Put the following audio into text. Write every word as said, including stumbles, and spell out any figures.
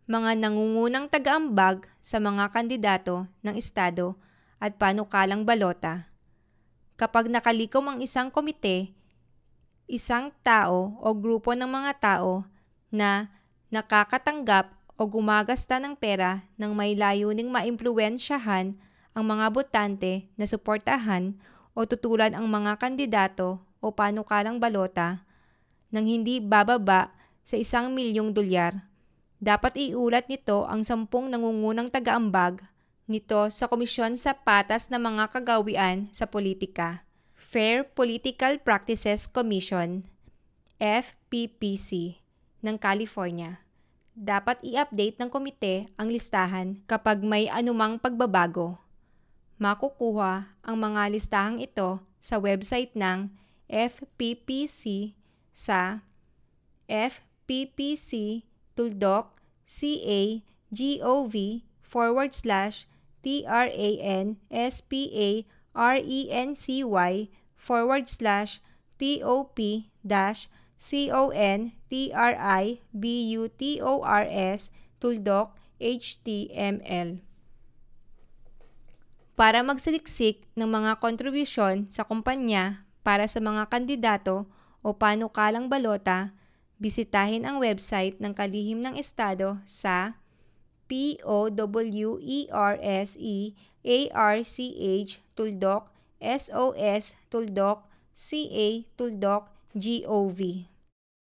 mga nangungunang tagaambag sa mga kandidato ng estado at panukalang balota. Kapag nakalikom ang isang komite, isang tao o grupo ng mga tao na nakakatanggap o gumagasta ng pera ng may layuning maimpluwensyahan ang mga botante na suportahan o tutulan ang mga kandidato o panukalang balota nang hindi bababa sa isang milyong dolyar. Dapat iulat nito ang sampung nangungunang tagaambag nito sa Komisyon sa Patas na mga Kagawian sa Politika, Fair Political Practices Commission, F P P C, ng California. Dapat i-update ng komite ang listahan kapag may anumang pagbabago. Makukuha ang mga listahang ito sa website ng F P P C sa fppc.tuldok.ca.gov forward slash transparency forward slash top dash contributors tuldok html. Para magsaliksik ng mga kontribusyon sa kumpanya para sa mga kandidato o panukalang balota, bisitahin ang website ng Kalihim ng Estado sa powersearch tuldok sos tuldok ca tuldok gov.